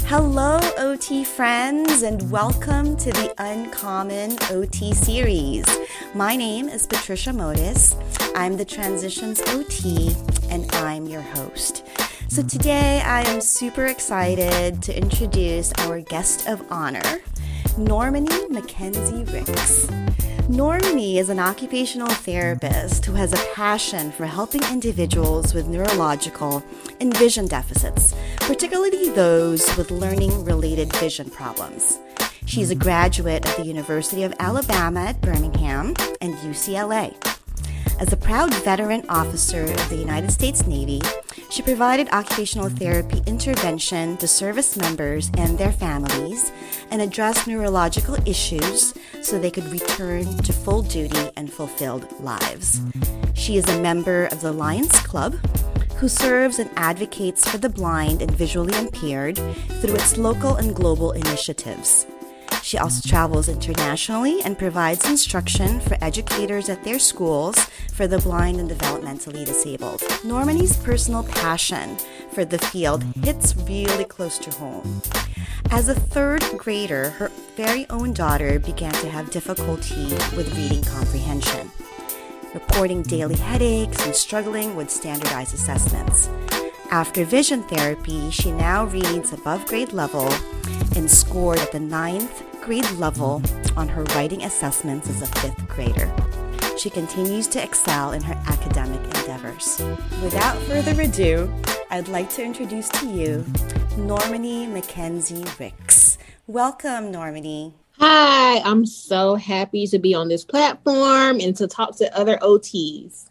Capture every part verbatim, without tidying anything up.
Hello, O T friends, and welcome to the Uncommon O T series. My name is Patricia Modis. I'm the Transitions O T, and I'm your host. So today I am super excited to introduce our guest of honor, Normani Mackenzie Ricks. Normani is an occupational therapist who has a passion for helping individuals with neurological and vision deficits, particularly those with learning-related vision problems. She's a graduate of the University of Alabama at Birmingham and U C L A. As a proud veteran officer of the United States Navy, she provided occupational therapy intervention to service members and their families and addressed neurological issues so they could return to full duty and fulfilled lives. She is a member of the Lions Club, who serves and advocates for the blind and visually impaired through its local and global initiatives. She also travels internationally and provides instruction for educators at their schools for the blind and developmentally disabled. Normani's personal passion for the field hits really close to home. As a third grader, her very own daughter began to have difficulty with reading comprehension, reporting daily headaches and struggling with standardized assessments. After vision therapy, she now reads above grade level and scored at the ninth grade level on her writing assessments as a fifth grader. She continues to excel in her academic endeavors. Without further ado, I'd like to introduce to you Normani Mackenzie Ricks. Welcome, Normani. Hi, I'm so happy to be on this platform and to talk to other O Ts.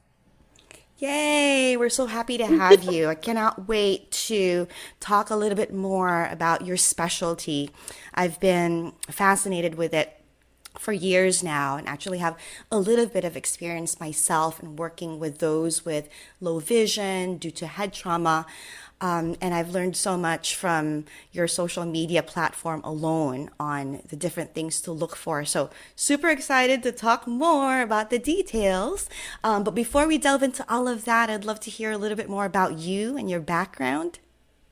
Yay, we're so happy to have you. I cannot wait to talk a little bit more about your specialty. I've been fascinated with it for years now and actually have a little bit of experience myself in working with those with low vision due to head trauma. Um, and I've learned so much from your social media platform alone on the different things to look for. So super excited to talk more about the details. Um, but before we delve into all of that, I'd love to hear a little bit more about you and your background.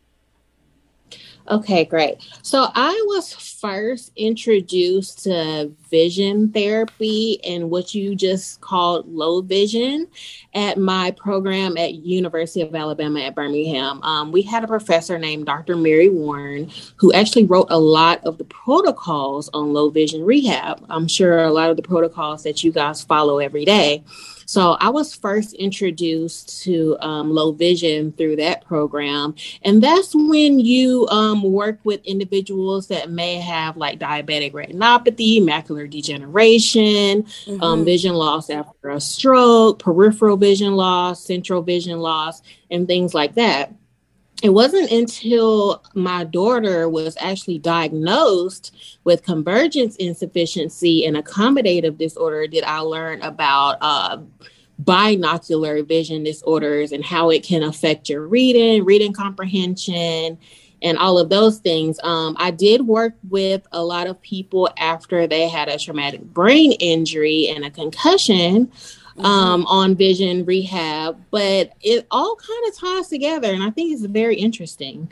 Okay, great. So I was first introduced to vision therapy and what you just called low vision at my program at University of Alabama at Birmingham. Um, we had a professor named Doctor Mary Warren who actually wrote a lot of the protocols on low vision rehab. I'm sure a lot of the protocols that you guys follow every day. So I was first introduced to um, low vision through that program. And that's when you um, work with individuals that may have like diabetic retinopathy, macular degeneration, mm-hmm. um, vision loss after a stroke, peripheral vision loss, central vision loss, and things like that. It wasn't until my daughter was actually diagnosed with convergence insufficiency and accommodative disorder did I learn about uh, binocular vision disorders and how it can affect your reading, reading comprehension, and all of those things. Um, I did work with a lot of people after they had a traumatic brain injury and a concussion. Um, on vision rehab, but it all kind of ties together, and I think it's very interesting.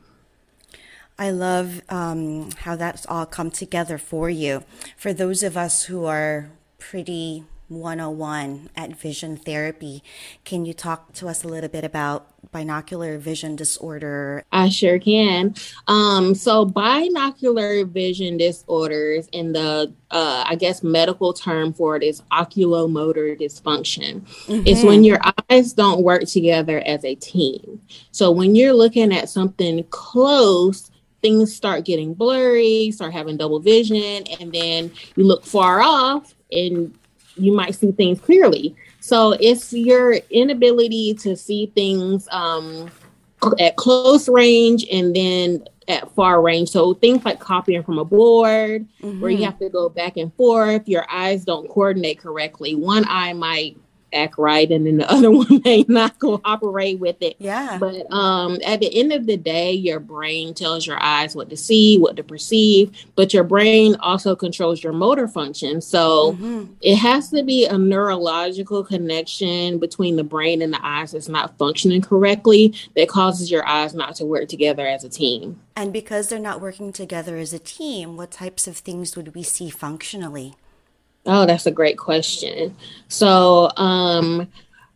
I love um, how that's all come together for you. For those of us who are pretty one oh one at vision therapy, can you talk to us a little bit about binocular vision disorder? I sure can. Um, so binocular vision disorders, in the, uh, I guess, medical term for it is oculomotor dysfunction. Mm-hmm. It's when your eyes don't work together as a team. So when you're looking at something close, things start getting blurry, start having double vision, and then you look far off and you might see things clearly. So it's your inability to see things um, at close range and then at far range. So things like copying from a board, mm-hmm. where you have to go back and forth. Your eyes don't coordinate correctly. One eye might act right, and then the other one may not cooperate with it. Yeah. But um, at the end of the day, your brain tells your eyes what to see, what to perceive, but your brain also controls your motor function. So mm-hmm. it has to be a neurological connection between the brain and the eyes that's not functioning correctly that causes your eyes not to work together as a team. And because they're not working together as a team, what types of things would we see functionally? Oh, that's a great question. So um,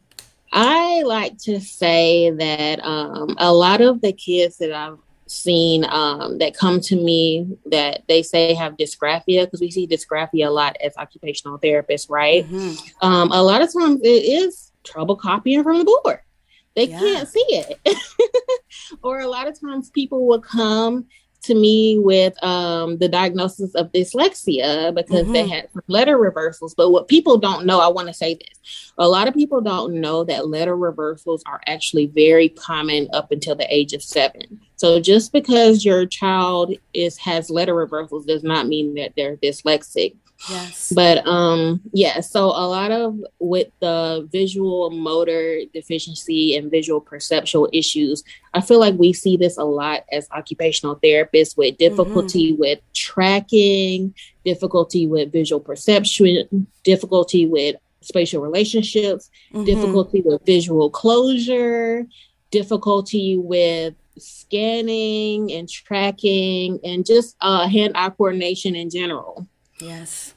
I like to say that um, a lot of the kids that I've seen um, that come to me that they say have dysgraphia, because we see dysgraphia a lot as occupational therapists, right? Mm-hmm. Um, a lot of times it is trouble copying from the board. They yeah. can't see it. Or a lot of times people will come to me with um, the diagnosis of dyslexia because mm-hmm. they had letter reversals. But what people don't know, I want to say this. A lot of people don't know that letter reversals are actually very common up until the age of seven. So just because your child is has letter reversals does not mean that they're dyslexic. Yes. But um, yeah, so a lot of with the visual motor deficiency and visual perceptual issues, I feel like we see this a lot as occupational therapists with difficulty mm-hmm. with tracking, difficulty with visual perception, difficulty with spatial relationships, mm-hmm. difficulty with visual closure, difficulty with scanning and tracking, and just uh, hand-eye coordination in general. Yes.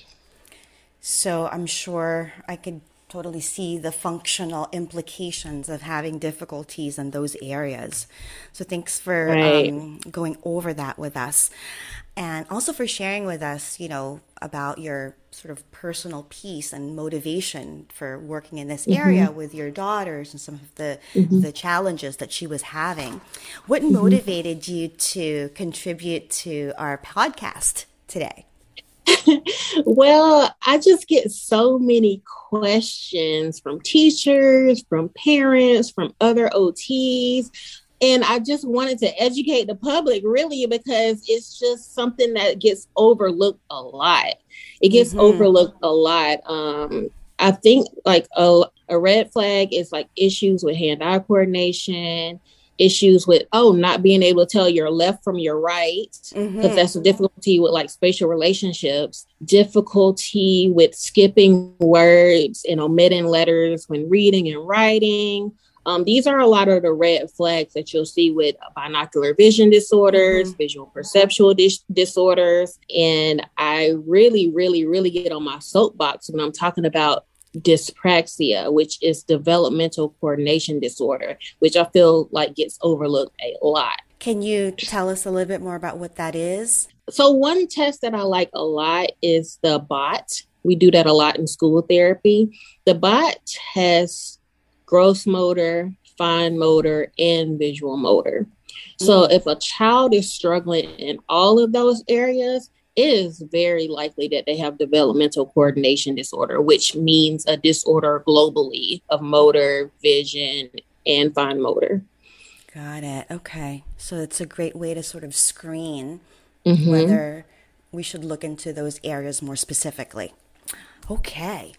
So I'm sure I could totally see the functional implications of having difficulties in those areas. So thanks for right. um, going over that with us. And also for sharing with us, you know, about your sort of personal piece and motivation for working in this mm-hmm. area with your daughters and some of the mm-hmm. the challenges that she was having. What mm-hmm. motivated you to contribute to our podcast today? Well, I just get so many questions from teachers, from parents, from other O Ts. And I just wanted to educate the public, really, because it's just something that gets overlooked a lot. It gets mm-hmm. overlooked a lot. Um, I think like a, a red flag is like issues with hand-eye coordination, issues with, oh, not being able to tell your left from your right, because mm-hmm. that's a difficulty with like spatial relationships, difficulty with skipping words and omitting letters when reading and writing. Um, these are a lot of the red flags that you'll see with binocular vision disorders, mm-hmm. visual perceptual dis- disorders. And I really, really, really get on my soapbox when I'm talking about dyspraxia, which is developmental coordination disorder, which I feel like gets overlooked a lot. Can you tell us a little bit more about what that is? So one test that I like a lot is the B O T. We do that a lot in school therapy. The B O T has gross motor, fine motor, and visual motor. So mm-hmm. if a child is struggling in all of those areas, it is very likely that they have developmental coordination disorder, which means a disorder globally of motor, vision, and fine motor. Got it. Okay. So it's a great way to sort of screen mm-hmm. whether we should look into those areas more specifically. Okay.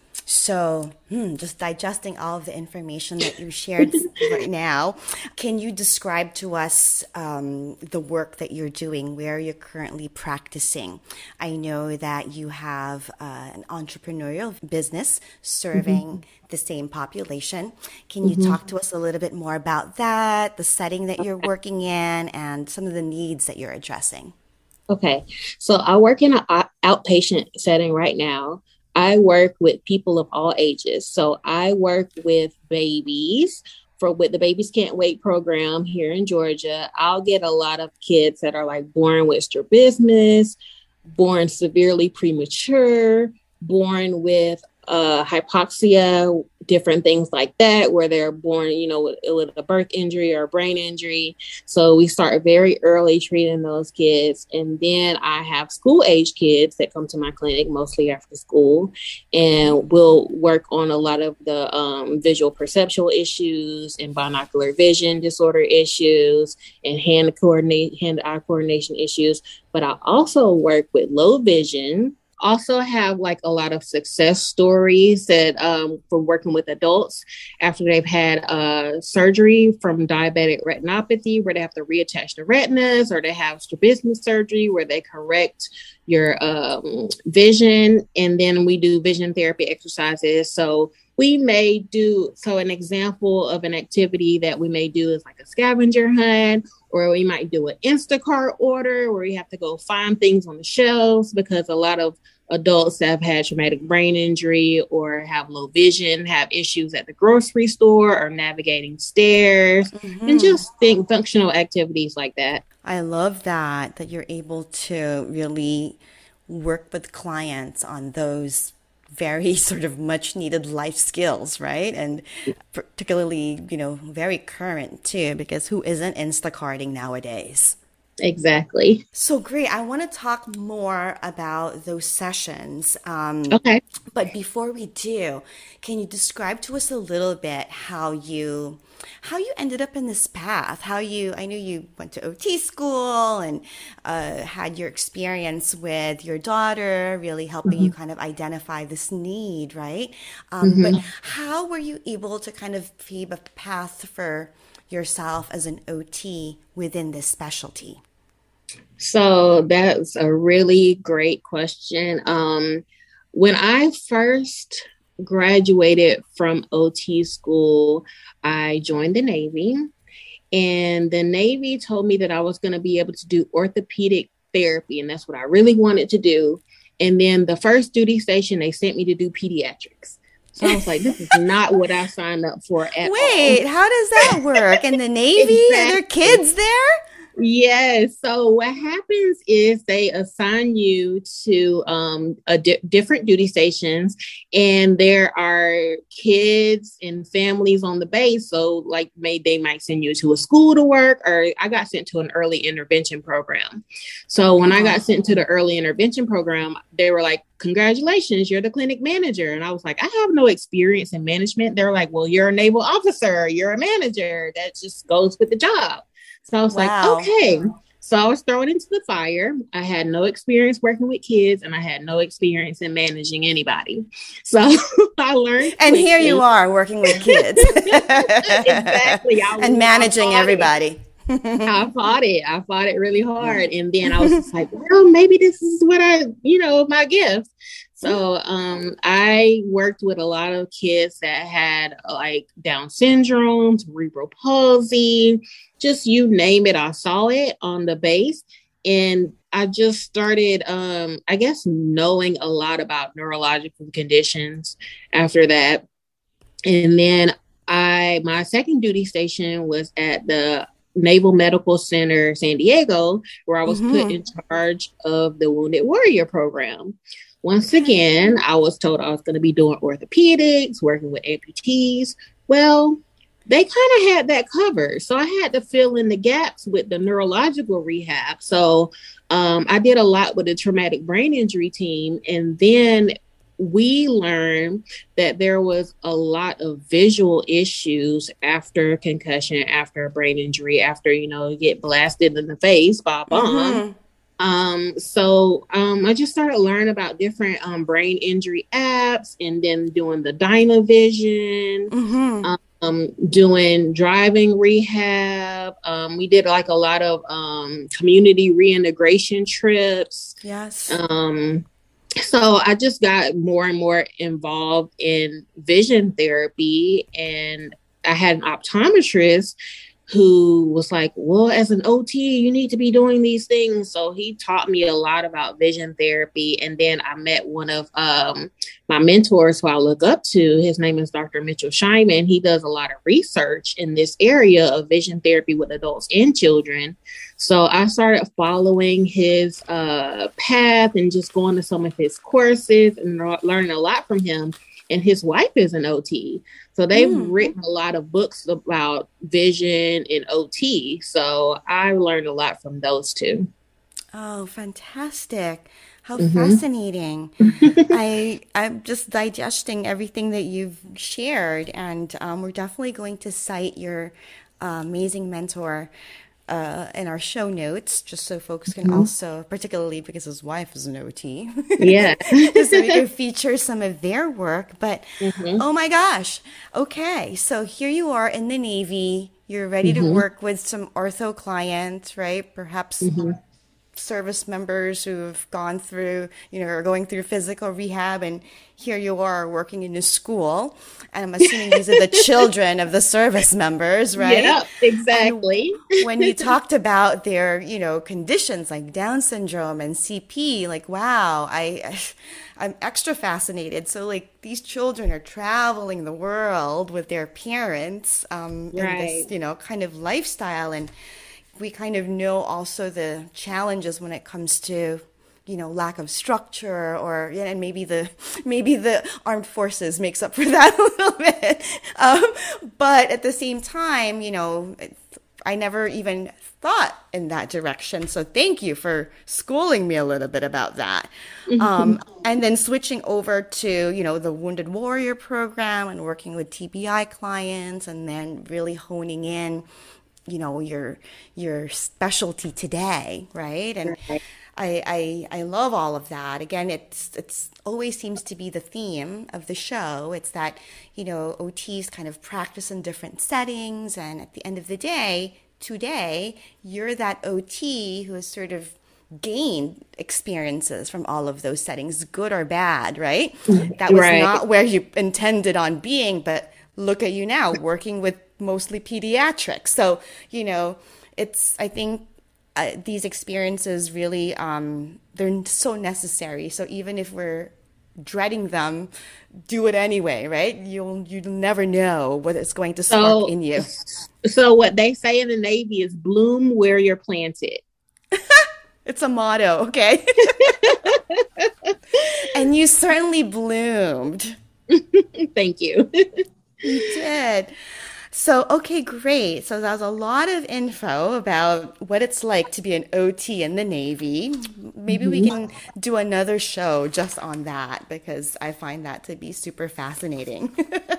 So hmm, just digesting all of the information that you shared right now, can you describe to us um, the work that you're doing, where you're currently practicing? I know that you have uh, an entrepreneurial business serving mm-hmm. the same population. Can you mm-hmm. talk to us a little bit more about that, the setting that you're working in, and some of the needs that you're addressing? Okay, so I work in an outpatient setting right now. I work with people of all ages. So I work with babies for with the Babies Can't Wait program here in Georgia. I'll get a lot of kids that are like born with strabismus, born severely premature, born with uh, hypoxia, different things like that, where they're born, you know, with, with a birth injury or a brain injury. So we start very early treating those kids. And then I have school age kids that come to my clinic, mostly after school, and we'll work on a lot of the um, visual perceptual issues and binocular vision disorder issues and hand coordinate, hand-eye coordination issues. But I also work with low vision, also have like a lot of success stories that um, for working with adults after they've had uh, surgery from diabetic retinopathy, where they have to reattach the retinas, or they have strabismus surgery where they correct your um, vision. And then we do vision therapy exercises. So we may do, so an example of an activity that we may do is like a scavenger hunt, or we might do an Instacart order where we have to go find things on the shelves, because a lot of adults that have had traumatic brain injury or have low vision have issues at the grocery store or navigating stairs, mm-hmm. and just think functional activities like that. I love that, that you're able to really work with clients on those very sort of much needed life skills, right? And particularly, you know, very current too, because who isn't Instacarting nowadays? Exactly. So great. I want to talk more about those sessions. Um, okay. But before we do, can you describe to us a little bit how you how you ended up in this path? How you, I knew you went to O T school and uh, had your experience with your daughter, really helping mm-hmm. you kind of identify this need, right? Um, mm-hmm. But how were you able to kind of pave a path for yourself as an O T within this specialty? So that's a really great question. Um, when I first graduated from O T school, I joined the Navy, and the Navy told me that I was going to be able to do orthopedic therapy, and that's what I really wanted to do. And then the first duty station, they sent me to do pediatrics. So I was like, this is not what I signed up for at all. Wait, how does that work? In the Navy? Exactly. Are there kids there? Yes. So what happens is they assign you to um, a di- different duty stations, and there are kids and families on the base. So like may, they might send you to a school to work, or I got sent to an early intervention program. So when I got sent to the early intervention program, they were like, congratulations, you're the clinic manager. And I was like, I have no experience in management. They're like, well, you're a naval officer, you're a manager. That just goes with the job. So I was wow. like, okay. So I was thrown into the fire. I had no experience working with kids, and I had no experience in managing anybody. So I learned. And quickly. Here you are working with kids. Exactly. I and managing everybody. I fought it. I fought it really hard. And then I was just like, well, maybe this is what I, you know, my gift. So um, I worked with a lot of kids that had like Down syndrome, cerebral palsy, just you name it. I saw it on the base. And I just started, um, I guess, knowing a lot about neurological conditions after that. And then I, my second duty station was at the Naval Medical Center, San Diego, where I was mm-hmm. put in charge of the Wounded Warrior program. Once again, I was told I was going to be doing orthopedics, working with amputees. Well, they kind of had that covered. So I had to fill in the gaps with the neurological rehab. So um, I did a lot with the traumatic brain injury team. And then we learned that there was a lot of visual issues after concussion, after a brain injury, after, you know, you get blasted in the face by a bomb. Mm-hmm. Um, so um, I just started learning about different um, brain injury apps, and then doing the Dynavision, mm-hmm. um, doing driving rehab. Um, we did like a lot of um, community reintegration trips. Yes. Um, so I just got more and more involved in vision therapy, and I had an optometrist who was like, well, as an O T, you need to be doing these things. So he taught me a lot about vision therapy. And then I met one of um, my mentors who I look up to. His name is Doctor Mitchell Scheinman. He does a lot of research in this area of vision therapy with adults and children. So I started following his uh, path and just going to some of his courses and learning a lot from him. And his wife is an O T. So they've mm. written a lot of books about vision and O T. So I learned a lot from those two. Oh, fantastic. How mm-hmm. fascinating. I, I'm just digesting everything that you've shared. And um, we're definitely going to cite your uh, amazing mentor, uh, in our show notes, just so folks can Mhm. also, particularly because his wife is an O T, Yeah. just so we can feature some of their work. But hmm oh my gosh, okay, so here you are in the Navy. You're ready to hmm work with some ortho clients, right? Perhaps hmm service members who've gone through, you know, are going through physical rehab, and here you are working in a school. And I'm assuming these are the children of the service members, right? Yeah, And exactly. when you talked about their, you know, conditions like Down syndrome and C P, like, wow, I, I'm extra fascinated. So, like, these children are traveling the world with their parents um, in this, Right. you know, kind of lifestyle. And we kind of know also the challenges when it comes to, you know, lack of structure, or yeah, and maybe the maybe the armed forces makes up for that a little bit. Um, but at the same time, you know, I never even thought in that direction. So thank you for schooling me a little bit about that. Um, and then switching over to, you know, the Wounded Warrior program and working with T B I clients, and then really honing in, you know, your your specialty today, right? And Right. I, I I love all of that. Again, it's it's always seems to be the theme of the show. It's that, you know, O Ts kind of practice in different settings, and at the end of the day, today, you're that O T who has sort of gained experiences from all of those settings, good or bad, right? That was Right. not where you intended on being, but look at you now working with mostly pediatrics. So, you know, it's, I think uh, these experiences really, um, they're so necessary. So even if we're dreading them, do it anyway, right? You'll, you'll never know what it's going to spark So, in you. so what they say in the Navy is bloom where you're planted. It's a motto, okay? And you certainly bloomed. Thank you. You did. So, okay, great. So that was a lot of info about what it's like to be an O T in the Navy. Maybe we Mhm. can do another show just on that, because I find that to be super fascinating.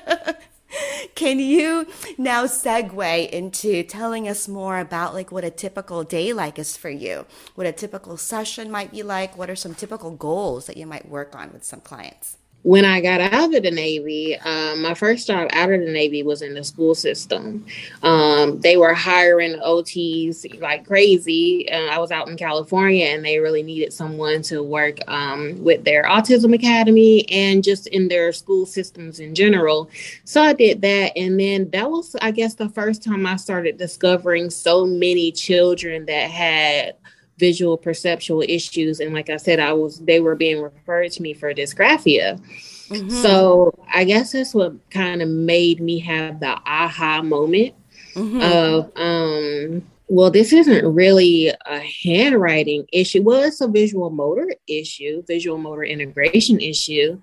Can you now segue into telling us more about like what a typical day like is for you? What a typical session might be like? What are some typical goals that you might work on with some clients? When I got out of the Navy, um, my first job out of the Navy was in the school system. Um, they were hiring O Ts like crazy. Uh, I was out in California, and they really needed someone to work um, with their autism academy and just in their school systems in general. So I did that. And then that was, I guess, the first time I started discovering so many children that had visual perceptual issues. And like I said, I was they were being referred to me for dysgraphia. Mm-hmm. So I guess that's what kind of made me have the aha moment Mm-hmm. of, um, well, this isn't really a handwriting issue. Well, it's a visual motor issue, visual motor integration issue.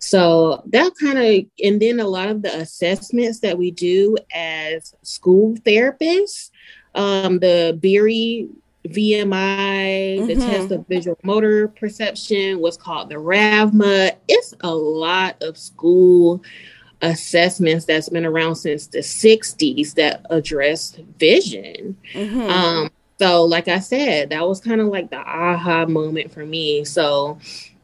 So that kind of, and then a lot of the assessments that we do as school therapists, um, the Beery V M I, the test Mm-hmm. of visual motor perception, what's called the RAVMA. It's a lot of school assessments that's been around since the sixties that address vision. Mm-hmm. Um, so, like I said, that was kind of like the aha moment for me. So,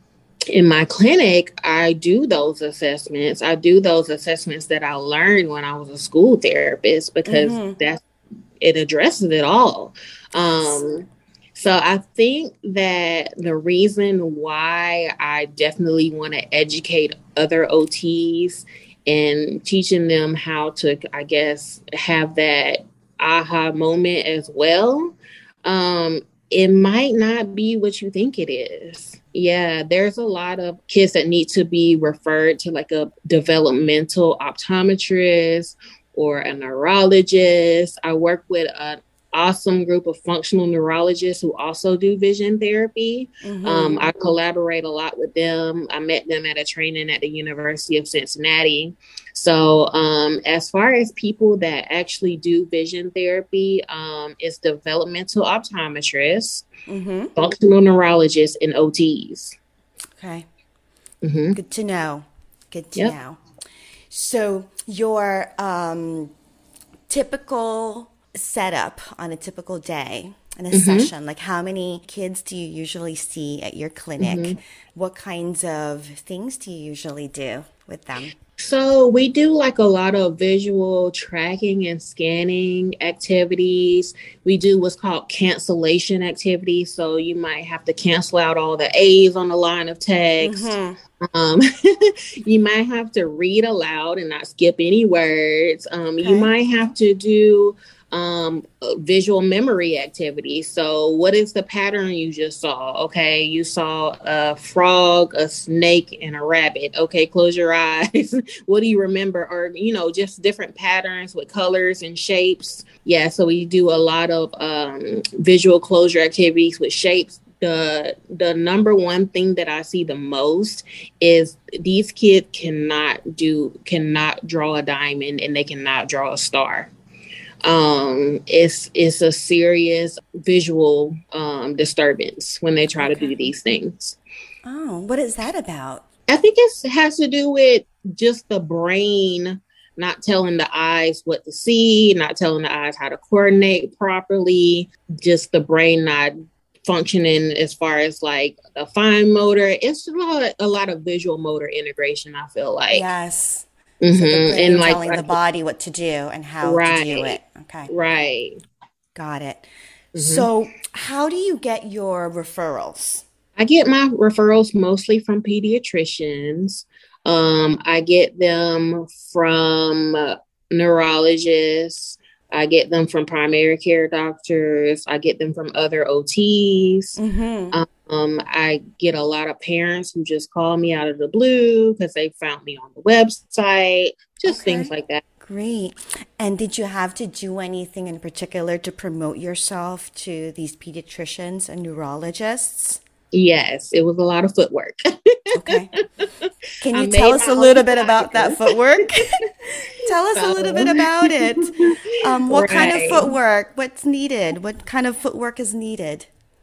in my clinic, I do those assessments. I do those assessments that I learned when I was a school therapist, because Mm-hmm. that's it addresses it all. Yes. Um, so I think that the reason why I definitely want to educate other O Ts and teaching them how to, I guess, have that aha moment as well, um, it might not be what you think it is. Yeah, there's a lot of kids that need to be referred to like a developmental optometrist or a neurologist. I work with an awesome group of functional neurologists who also do vision therapy. Mm-hmm. Um, I collaborate a lot with them. I met them at a training at the University of Cincinnati. So um, as far as people that actually do vision therapy, um, it's developmental optometrists, Mm-hmm. functional neurologists, and O Ts. Okay. Mm-hmm. Good to know. Good to Yep. know. So your um, typical setup on a typical day in a Mm-hmm. session? Like, how many kids do you usually see at your clinic? Mm-hmm. What kinds of things do you usually do with them? So we do like a lot of visual tracking and scanning activities. We do what's called cancellation activities. So you might have to cancel out all the A's on the line of text. Mm-hmm. Um, you might have to read aloud and not skip any words. Um, you Okay. might have to do um visual memory activities. So what is the pattern you just saw? Okay, you saw a frog, a snake, and a rabbit. Okay, close your eyes. What do you remember? Or, you know, just different patterns with colors and shapes. Yeah, so we do a lot of um visual closure activities with shapes. The the number one thing that I see the most is these kids cannot do cannot draw a diamond and they cannot draw a star. Um, it's it's a serious visual um, disturbance when they try to Okay. do these things. Oh, what is that about? I think it has to do with just the brain not telling the eyes what to see, not telling the eyes how to coordinate properly, just the brain not functioning as far as like a fine motor. It's a lot, a lot of visual motor integration, I feel like. Yes. So the Mm-hmm. And brain like, telling the body what to do and how to do right, it. Okay. right. Got it. Mm-hmm. So, how do you get your referrals? I get my referrals mostly from pediatricians. Um, I get them from uh, neurologists. I get them from primary care doctors. I get them from other O Ts. Mm-hmm. Um, I get a lot of parents who just call me out of the blue because they found me on the website, just things Okay. like that. Great. And did you have to do anything in particular to promote yourself to these pediatricians and neurologists? Yes, it was a lot of footwork. Okay. Can I you tell made us my a own little bit about that flyers. footwork? Tell us a little So, bit about it. Um, what kind of right. footwork? What's needed? What kind of footwork is needed?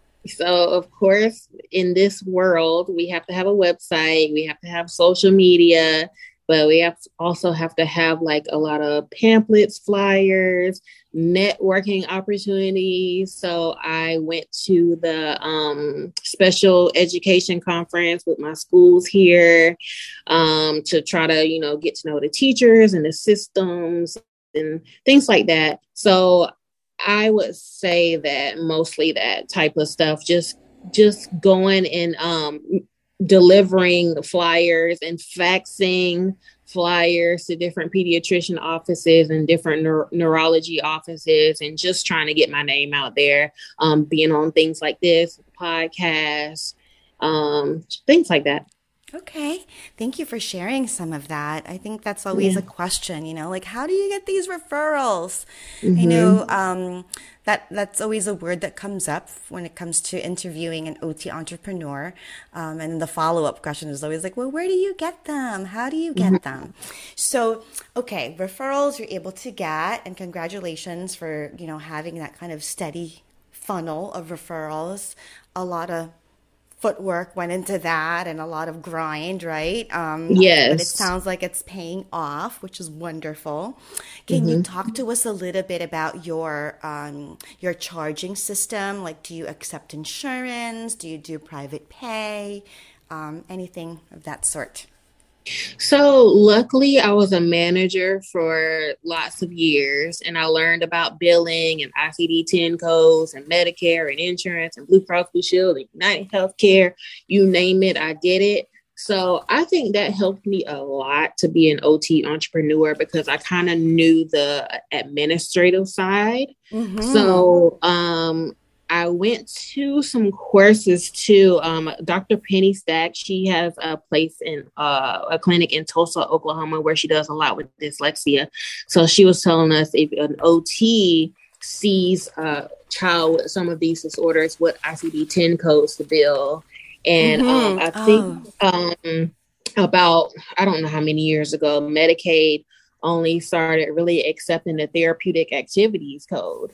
So, of course, in this world, we have to have a website, we have to have social media, but we have to also have to have like a lot of pamphlets, flyers, networking opportunities. So, I went to the um, special education conference with my schools here um, to try to, you know, get to know the teachers and the systems and things like that. So, I would say that mostly that type of stuff, just just going and um, delivering flyers and faxing flyers to different pediatrician offices and different neur- neurology offices, and just trying to get my name out there, um, being on things like this, podcasts, um, things like that. Okay. Thank you for sharing some of that. I think that's always Yeah. a question, you know, like how do you get these referrals? I Mm-hmm. know um, that that's always a word that comes up when it comes to interviewing an O T entrepreneur. Um, and the follow-up question is always like, well, where do you get them? How do you get Mm-hmm. them? So, okay, referrals you're able to get, and congratulations for, you know, having that kind of steady funnel of referrals. A lot of footwork went into that and a lot of grind, right? Um, but it Yes. sounds like it's paying off, which is wonderful. Can you Mm-hmm. talk to us a little bit about your um, your charging system? Like, do you accept insurance? Do you do private pay? Um, anything of that sort? So luckily, I was a manager for lots of years, and I learned about billing and I C D ten codes and Medicare and insurance and Blue Cross Blue Shield and United Healthcare. You name it, I did it. So I think that helped me a lot to be an O T entrepreneur because I kind of knew the administrative side. Mm-hmm. So um, I went to some courses too. Um, Doctor Penny Stack, she has a place in uh, a clinic in Tulsa, Oklahoma, where she does a lot with dyslexia. So she was telling us if an O T sees a child with some of these disorders, what I C D ten codes to bill. And um, Mm-hmm. I think Oh, um, about, I don't know how many years ago, Medicaid only started really accepting the therapeutic activities code.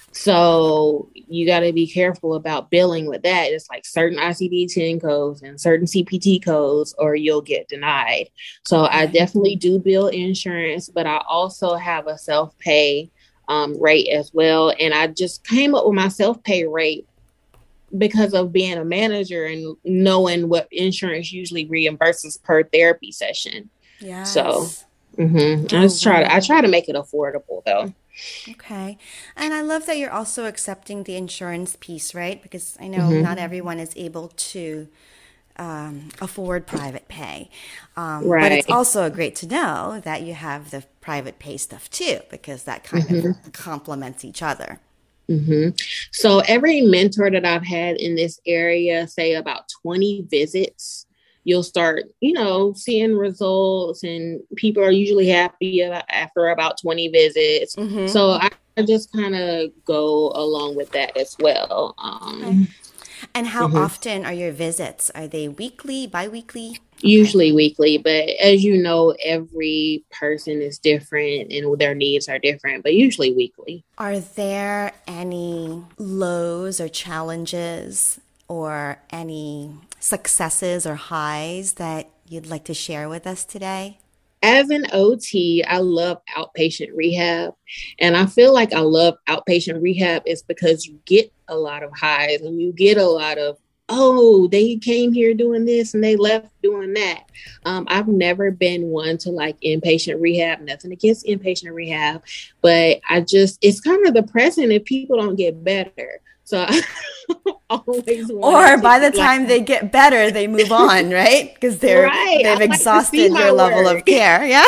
So you got to be careful about billing with that. It's like certain I C D ten codes and certain C P T codes, or you'll get denied. So I okay. definitely do bill insurance, but I also have a self pay um, rate as well. And I just came up with my self-pay rate because of being a manager and knowing what insurance usually reimburses per therapy session. So Yes. mm-hmm. I Oh, just try to I wow. try to make it affordable though. Okay. And I love that you're also accepting the insurance piece, right? Because I know not Mm-hmm. everyone is able to um, afford private pay. Um, but it's Right. also great to know that you have the private pay stuff too, because that kind of Mm-hmm. complements each other. Mm-hmm. So every mentor that I've had in this area, say about twenty visits, you'll start, you know, seeing results, and people are usually happy after about twenty visits. Mm-hmm. So I, I just kind of go along with that as well. Okay. Um, And how mhm. often are your visits? Are they weekly, bi-weekly? Okay. Usually weekly, but as you know, every person is different and their needs are different, but usually weekly. Are there any lows or challenges or any successes or highs that you'd like to share with us today? As an O T, I love outpatient rehab. And I feel like I love outpatient rehab is because you get a lot of highs and you get a lot of, oh, they came here doing this and they left doing that. Um, I've never been one to like inpatient rehab, nothing against inpatient rehab, but I just, it's kind of depressing if people don't get better. So I always wanted Or to by the get like, time they get better, they move on, right? Because they're right, I they've like to see exhausted your my level of work. care. Yeah.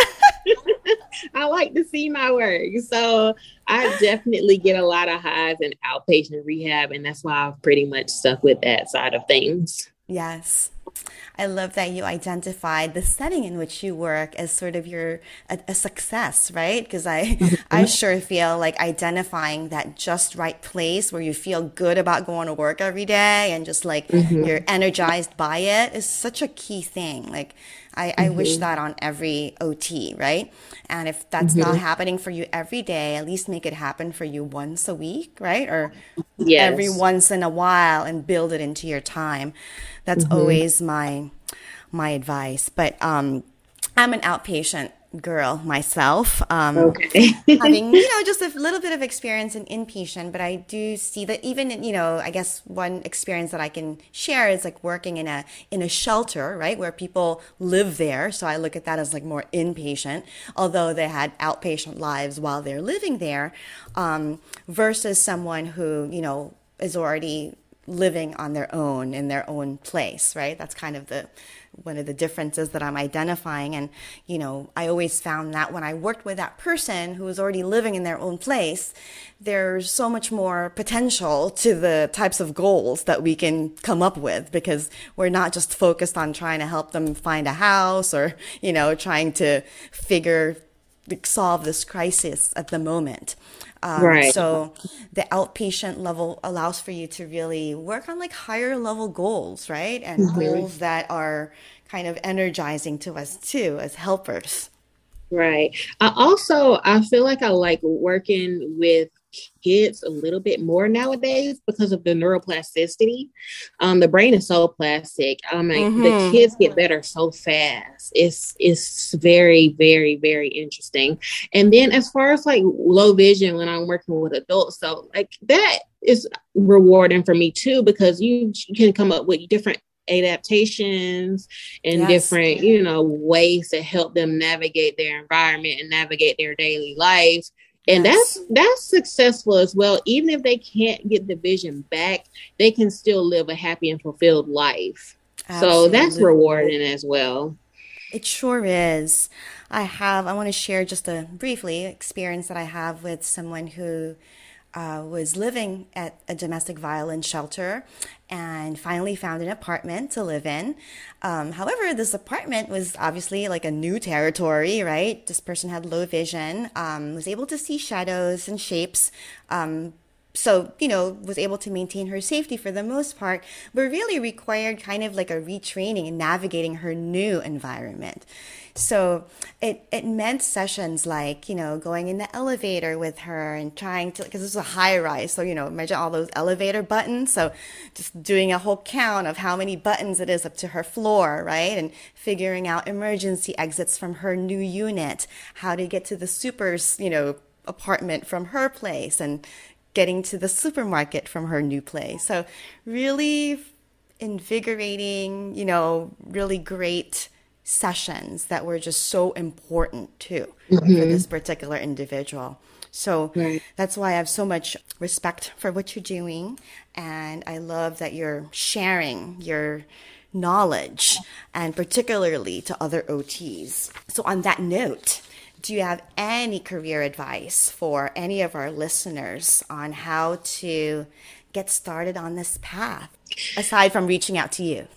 I like to see my work. So I definitely get a lot of highs in outpatient rehab. And that's why I've pretty much stuck with that side of things. Yes. I love that you identified the setting in which you work as sort of your a, a success, right? Because I I Mhm. sure feel like identifying that just right place where you feel good about going to work every day and just like you're Mhm. energized by it is such a key thing. Like I, I wish Mhm. that on every O T, right? And if that's not Mhm. happening for you every day, at least make it happen for you once a week, right? Or every Yes. once in a while and build it into your time. That's Mhm. always my my advice. But um, I'm an outpatient girl myself. Um, Okay. having you know just a little bit of experience in inpatient, but I do see that even in, you know I guess one experience that I can share is like working in a in a shelter, right, where people live there. So I look at that as like more inpatient, although they had outpatient lives while they're living there, um, versus someone who you know is already living on their own in their own place, right? That's kind of the one of the differences that I'm identifying. And, you know, I always found that when I worked with that person who was already living in their own place, there's so much more potential to the types of goals that we can come up with because we're not just focused on trying to help them find a house or, you know, trying to figure solve this crisis at the moment. Um, Right. so the outpatient level allows for you to really work on like higher level goals, right? And Mhm. goals that are kind of energizing to us too as helpers. Right. I also I feel like I like working with kids a little bit more nowadays because of the neuroplasticity. Um, the brain is so plastic. Um, like the Mm-hmm. kids get better so fast. It's it's very very very interesting. And then as far as like low vision when I'm working with adults, so like that is rewarding for me too because you can come up with different adaptations and Yes, different, you know, ways to help them navigate their environment and navigate their daily life. And that's yes, that's successful as well. Even if they can't get the vision back, they can still live a happy and fulfilled life. So that's absolutely. rewarding as well. It sure is. I have, I want to share just a briefly experience that I have with someone who uh, was living at a domestic violence shelter and finally found an apartment to live in. Um, however, this apartment was obviously like a new territory, right? This person had low vision, um, was able to see shadows and shapes. Um, so, you know, was able to maintain her safety for the most part, but really required kind of like a retraining in navigating her new environment. So it, it meant sessions like, you know, going in the elevator with her and trying to, because this was a high rise. So, you know, imagine all those elevator buttons. So just doing a whole count of how many buttons it is up to her floor, right? And figuring out emergency exits from her new unit, how to get to the supers, you know, apartment from her place and getting to the supermarket from her new place. So really invigorating, you know, really great sessions that were just so important too mm-hmm. for this particular individual. So right. that's why I have so much respect for what you're doing. And I love that you're sharing your knowledge, and particularly to other O Ts. So on that note, do you have any career advice for any of our listeners on how to get started on this path, aside from reaching out to you?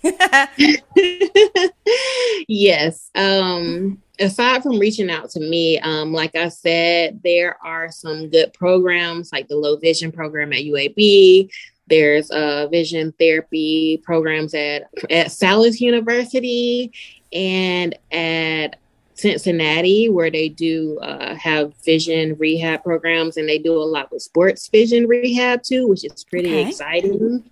Yes. Um, aside from reaching out to me, um, like I said, there are some good programs like the Low Vision program at U A B. There's uh, vision therapy programs at, at Salus University and at Cincinnati, where they do uh, have vision rehab programs, and they do a lot with sports vision rehab too, which is pretty okay. exciting.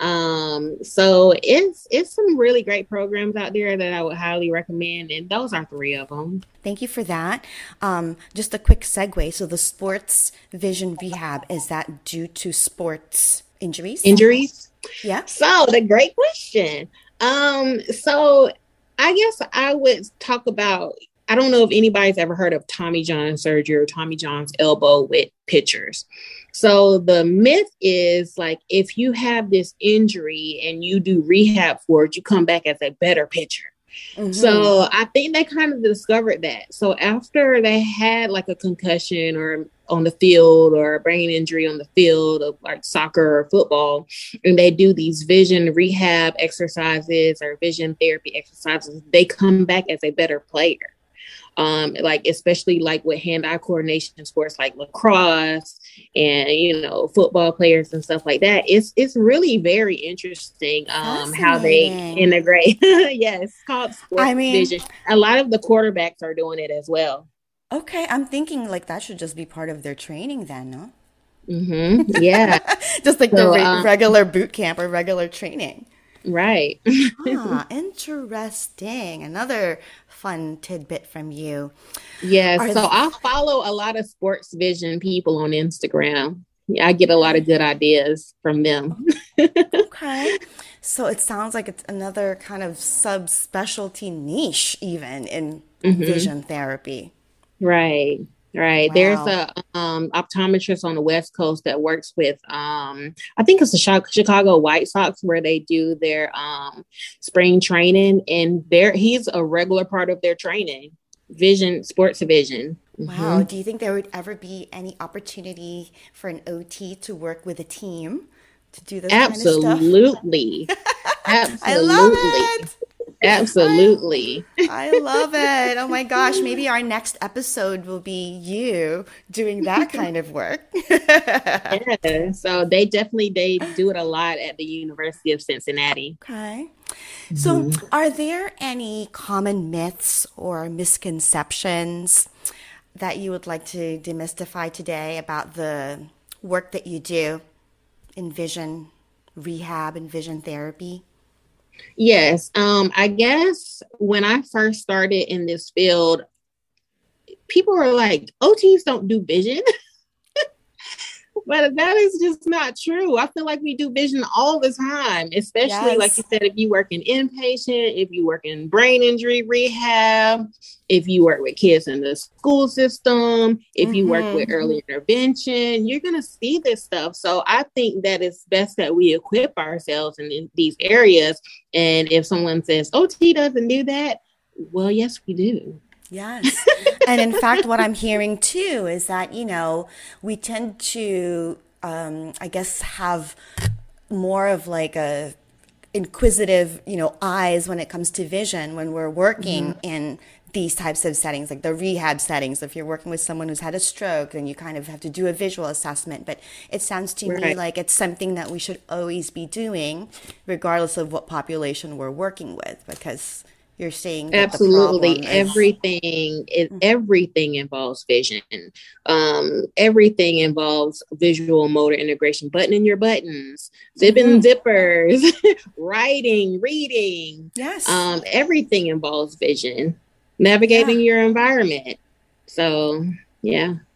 Um, so it's it's some really great programs out there that I would highly recommend, and those are three of them. Thank you for that. Um, just a quick segue. So the sports vision rehab, is that due to sports injuries? Injuries? Yeah. So the great question. Um, so I guess I would talk about, I don't know if anybody's ever heard of Tommy John surgery or Tommy John's elbow with pitchers. So the myth is like, if you have this injury and you do rehab for it, you come back as a better pitcher. Mm-hmm. So I think they kind of discovered that. So after they had like a concussion or on the field or a brain injury on the field of like soccer or football, and they do these vision rehab exercises or vision therapy exercises, they come back as a better player. Um, like, especially like with hand-eye coordination sports like lacrosse and, you know, football players and stuff like that. It's, it's really very interesting um, how they integrate. Yes, it's called sports I mean, vision. A lot of the quarterbacks are doing it as well. Okay, I'm thinking like that should just be part of their training then, no? Mm-hmm. Yeah. Just like so, the re- um, regular boot camp or regular training. Right. Ah, interesting. Another fun tidbit from you. Yes. Are so th- I follow a lot of sports vision people on Instagram. Yeah, I get a lot of good ideas from them. Okay. So it sounds like it's another kind of subspecialty niche even in mm-hmm. vision therapy. Right. Right. Wow. There's a um, optometrist on the West Coast that works with, um, I think it's the Chicago White Sox, where they do their um, spring training, and there he's a regular part of their training, vision, sports vision. Wow. Mm-hmm. Do you think there would ever be any opportunity for an O T to work with a team to do this Absolutely. kind of stuff? Absolutely. I love it. Absolutely. I, I love it. Oh my gosh. Maybe our next episode will be you doing that kind of work. Yeah. So they definitely, they do it a lot at the University of Cincinnati. Okay. So mm-hmm. are there any common myths or misconceptions that you would like to demystify today about the work that you do in vision rehab and vision therapy? Yes. Um, I guess when I first started in this field, people were like, O Ts don't do vision. But that is just not true. I feel like we do vision all the time, especially yes. like you said, if you work in inpatient, if you work in brain injury rehab, if you work with kids in the school system, if mm-hmm. you work with early intervention, you're going to see this stuff. So I think that it's best that we equip ourselves in, in these areas. And if someone says O T doesn't do that, well, yes, we do. Yes. And in fact, what I'm hearing too is that, you know, we tend to, um, I guess, have more of like a inquisitive, you know, eyes when it comes to vision when we're working mm-hmm. in these types of settings, like the rehab settings. If you're working with someone who's had a stroke, then you kind of have to do a visual assessment. But it sounds to right. me like it's something that we should always be doing, regardless of what population we're working with, because you're saying that absolutely the everything is, everything involves vision. Um, everything involves visual motor integration, buttoning your buttons, zipping mm-hmm. zippers, writing, reading. Yes. Um, everything involves vision, navigating yeah. your environment. So, yeah.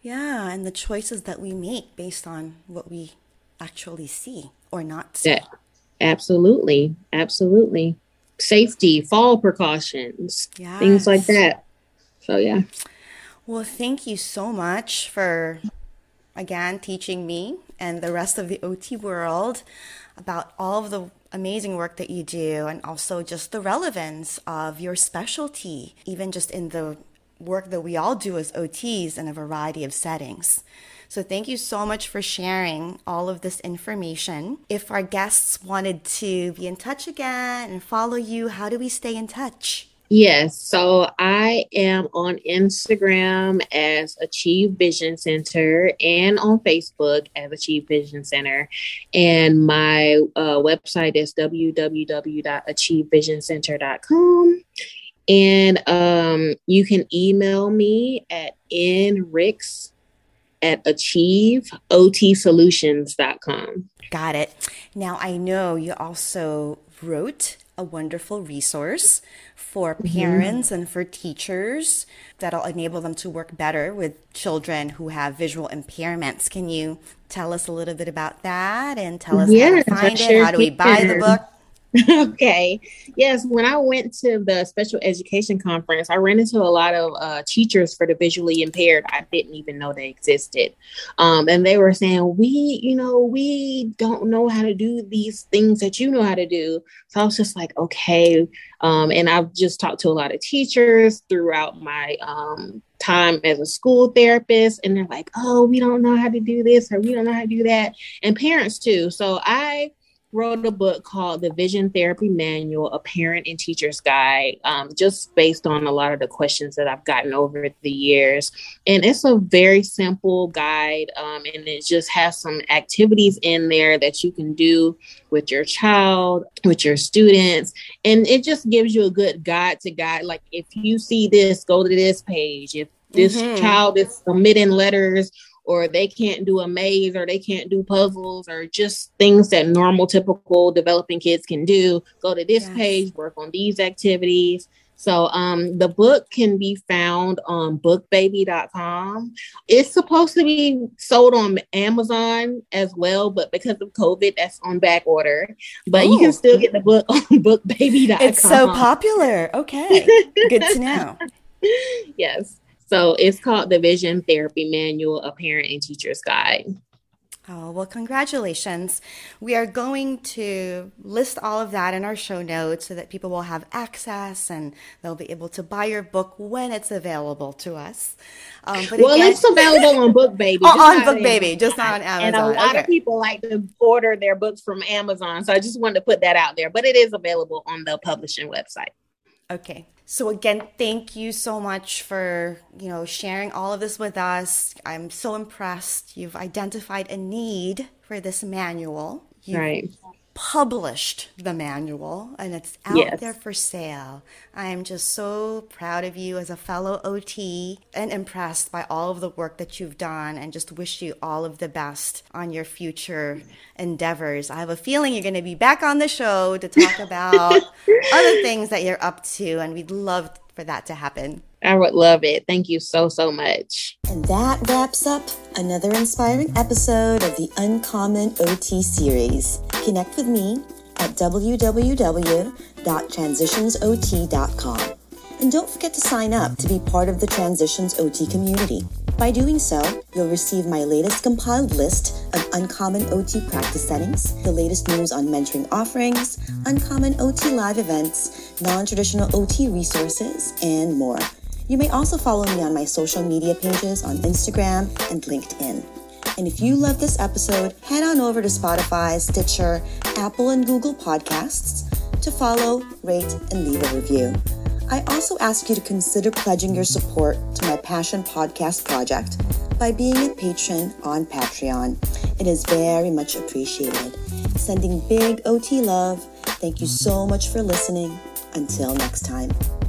Yeah, and the choices that we make based on what we actually see or not see. Yeah, absolutely. Absolutely. Safety, fall precautions, things like Yes. that. So, yeah. Well, thank you so much for, again, teaching me and the rest of the O T world about all of the amazing work that you do, and also just the relevance of your specialty, even just in the work that we all do as O Ts in a variety of settings. So thank you so much for sharing all of this information. If our guests wanted to be in touch again and follow you, how do we stay in touch? Yes, so I am on Instagram as Achieve Vision Center and on Facebook as Achieve Vision Center. And my uh, website is w w w dot achieve vision center dot com. And um, you can email me at nricks at achieve o t solutions dot com. Got it. Now, I know you also wrote a wonderful resource for parents mm-hmm. and for teachers that'll enable them to work better with children who have visual impairments. Can you tell us a little bit about that and tell us yes, how to find I it? Sure how do we buy the book? Okay. Yes. When I went to the special education conference, I ran into a lot of uh, teachers for the visually impaired. I didn't even know they existed. Um, and they were saying, we, you know, we don't know how to do these things that you know how to do. So I was just like, okay. Um, and I've just talked to a lot of teachers throughout my um, time as a school therapist. And they're like, oh, we don't know how to do this, or we don't know how to do that. And parents too. So I wrote a book called The Vision Therapy Manual, A Parent and Teacher's Guide, um, just based on a lot of the questions that I've gotten over the years. And it's a very simple guide, um, and it just has some activities in there that you can do with your child, with your students. And it just gives you a good guide to guide. Like, if you see this, go to this page. If this mm-hmm. child is submitting letters, or they can't do a maze, or they can't do puzzles, or just things that normal, typical developing kids can do, go to this yes. page, work on these activities. So um, the book can be found on book baby dot com. It's supposed to be sold on Amazon as well, but because of COVID, that's on back order. But Ooh. You can still get the book on book baby dot com. It's so popular. Okay, good to know. Yes. So it's called The Vision Therapy Manual, A Parent and Teacher's Guide. Oh, well, congratulations. We are going to list all of that in our show notes so that people will have access and they'll be able to buy your book when it's available to us. Um, but well, again, it's available on Book Baby. Oh, on Book Baby, just not on Amazon. And a lot okay. of people like to order their books from Amazon. So I just wanted to put that out there. But it is available on the publishing website. Okay. So again, thank you so much for, you know, sharing all of this with us. I'm so impressed. You've identified a need for this manual. You've right. published the manual and it's out yes. there for sale. I am just so proud of you as a fellow O T and impressed by all of the work that you've done, and just wish you all of the best on your future endeavors. I have a feeling you're going to be back on the show to talk about other things that you're up to, and we'd love for that to happen. I would love it. Thank you so, so much. And that wraps up another inspiring episode of the Uncommon O T series. Connect with me at w w w dot transitions o t dot com. And don't forget to sign up to be part of the Transitions O T community. By doing so, you'll receive my latest compiled list of Uncommon O T practice settings, the latest news on mentoring offerings, Uncommon O T live events, non-traditional O T resources, and more. You may also follow me on my social media pages on Instagram and LinkedIn. And if you love this episode, head on over to Spotify, Stitcher, Apple, and Google Podcasts to follow, rate, and leave a review. I also ask you to consider pledging your support to my Passion Podcast project by being a patron on Patreon. It is very much appreciated. Sending big O T love. Thank you so much for listening. Until next time.